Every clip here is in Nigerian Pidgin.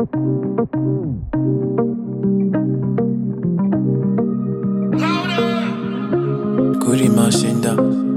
Kurima Senda.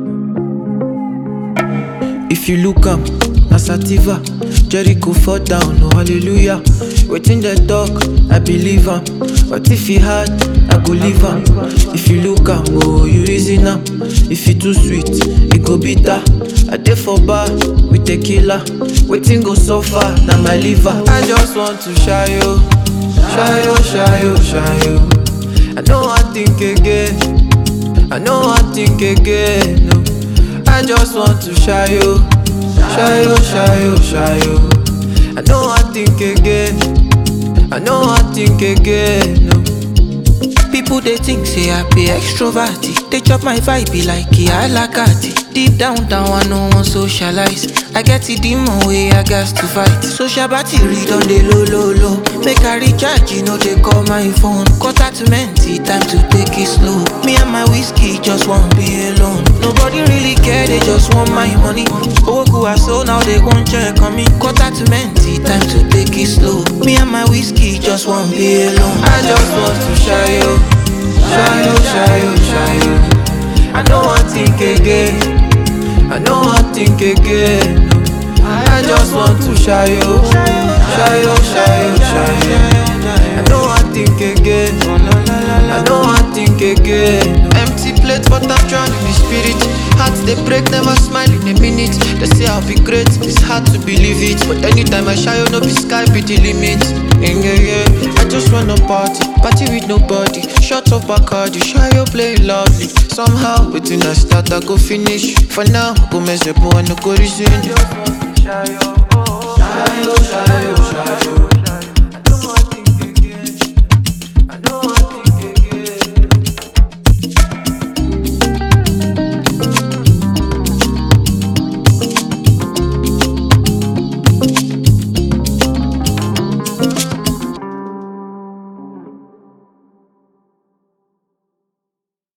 If you look up, na sativa. Jericho fall down, oh hallelujah. Waiting the talk, I believe am. But if he hard, I go leave am. If you look am, oh you reason am. If you too sweet, it go bitter. I dey for bar with tequila. Waiting go suffer, na my liver. I just want to shy you, shy you, shy you, shy you. I know I think again, I know I think again. No, I just want to shy you, shy you, shy you, shy you. I know I think again, I know I think again. No. People they think say I be extroverted. They chop my vibe be like I like it. Deep down, I no one socialize. I get it demon way I got to fight. Social battery on the low. Make I recharge, you know they call my phone. Contact mentee, time to take it slow. Me and my whiskey just won't be alone. Nobody really care, they just want my money. Oku are so now they won't check on me. Contact mentee, time to take it slow. Me and my whiskey just won't be alone. I just want to shy you, shy you, shy you, shy you. I know I think again, I know I think again. I just want to shy you, shy you, shy you, shy you. I know I think again, I know I think again. Empty plate but I'm drowning in spirit. Hearts they break, never smile in a minute. They say I'll be great, it's hard to believe it. But anytime I shy, you know be sky be the limit. Yeah. I just wanna party with nobody. Shut up Bacardi, shy you play lovely. Somehow, within I start, I go finish. For now, go mess up and no go reason. Shy you, shy you, shy you.